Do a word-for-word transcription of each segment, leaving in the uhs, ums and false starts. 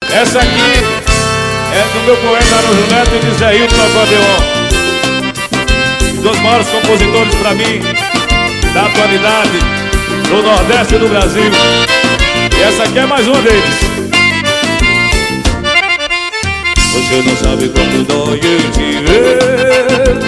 Essa aqui é do meu poeta Araújo Neto e de Zé Hilton no acordeon. Os dois maiores compositores pra mim da atualidade do Nordeste do Brasil. E essa aqui é mais uma deles. Você não sabe quando dói eu te ver,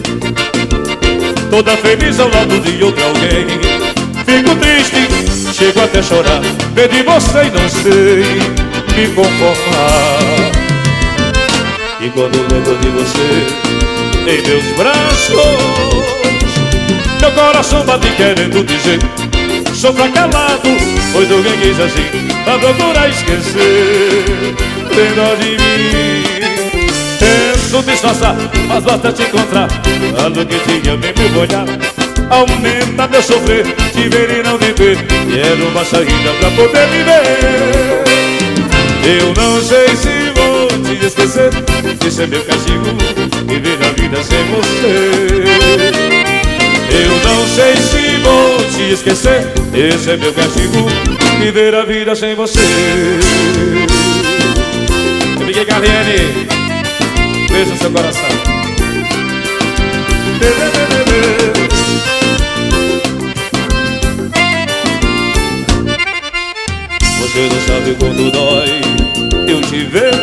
toda feliz ao lado de outro alguém. Fico triste, chego até chorar, ver de você e não sei me conformar. E quando lembro de você em meus braços, meu coração bate querendo dizer: sofra calado, pois alguém quis assim pra procurar esquecer. Tem dó de mim, tento disfarçar, mas basta te encontrar. Falo que te amo e me olhar aumenta meu sofrer, te ver e não te ver. Quero uma saída pra poder viver. Eu não sei se vou te esquecer, esse é meu castigo, viver a vida sem você. Eu não sei se vou te esquecer, esse é meu castigo, viver a vida sem você. Miguel Carliene, beijo no seu coração. Você não sabe quando dói eu te ver,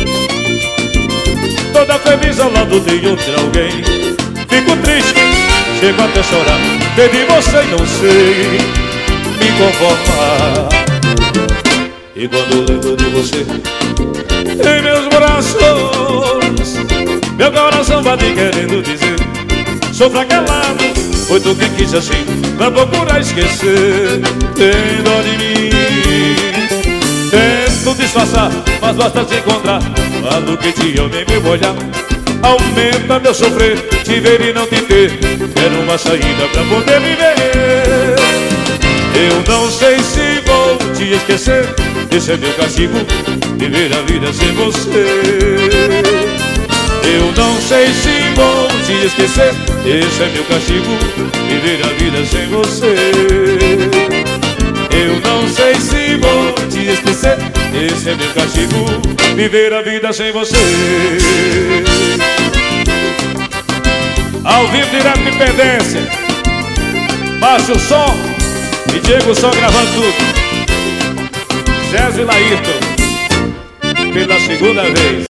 toda feliz ao lado de outro alguém. Fico triste, chego até chorar, ver de você e não sei me conformar. E quando lembro de você em meus braços, meu coração bate querendo dizer: sofra calado, foi tu quem quis assim pra procurar esquecer. Tem dó de mim, tento disfarçar, mas basta te encontrar. Falo que te amo em meu olhar aumenta meu sofrer, te ver e não te ter. Quero uma saída pra poder viver. Eu não sei se vou te esquecer, esse é meu castigo, viver a vida sem você. Eu não sei se vou te esquecer, esse é meu castigo, viver a vida sem você. Eu não sei se vou te esquecer, esse é meu castigo, viver a vida sem você. Ao vivo, direto de Pendência, baixa o som e Diego Som gravando tudo. César e Laírton, pela segunda vez.